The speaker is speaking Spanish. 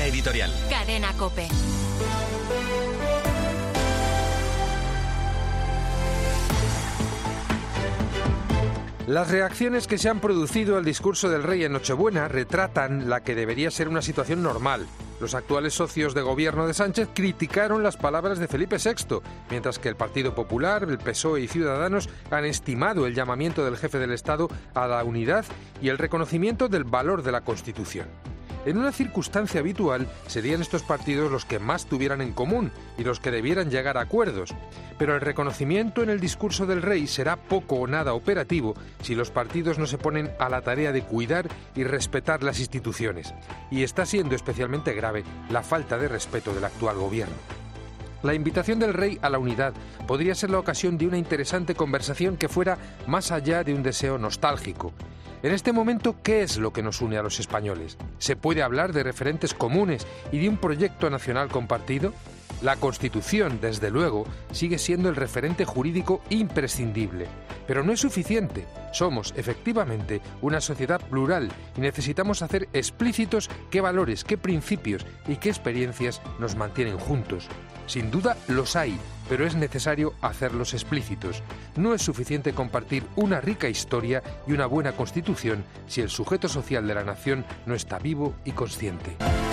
editorial. Cadena COPE. Las reacciones que se han producido al discurso del rey en Nochebuena retratan la que debería ser una situación normal. Los actuales socios de gobierno de Sánchez criticaron las palabras de Felipe VI, mientras que el Partido Popular, el PSOE y Ciudadanos han estimado el llamamiento del jefe del Estado a la unidad y el reconocimiento del valor de la Constitución. En una circunstancia habitual, serían estos partidos los que más tuvieran en común y los que debieran llegar a acuerdos. Pero el reconocimiento en el discurso del rey será poco o nada operativo si los partidos no se ponen a la tarea de cuidar y respetar las instituciones. Y está siendo especialmente grave la falta de respeto del actual gobierno. La invitación del rey a la unidad podría ser la ocasión de una interesante conversación que fuera más allá de un deseo nostálgico. En este momento, ¿qué es lo que nos une a los españoles? ¿Se puede hablar de referentes comunes y de un proyecto nacional compartido? La Constitución, desde luego, sigue siendo el referente jurídico imprescindible. Pero no es suficiente. Somos, efectivamente, una sociedad plural y necesitamos hacer explícitos qué valores, qué principios y qué experiencias nos mantienen juntos. Sin duda los hay, pero es necesario hacerlos explícitos. No es suficiente compartir una rica historia y una buena Constitución si el sujeto social de la nación no está vivo y consciente.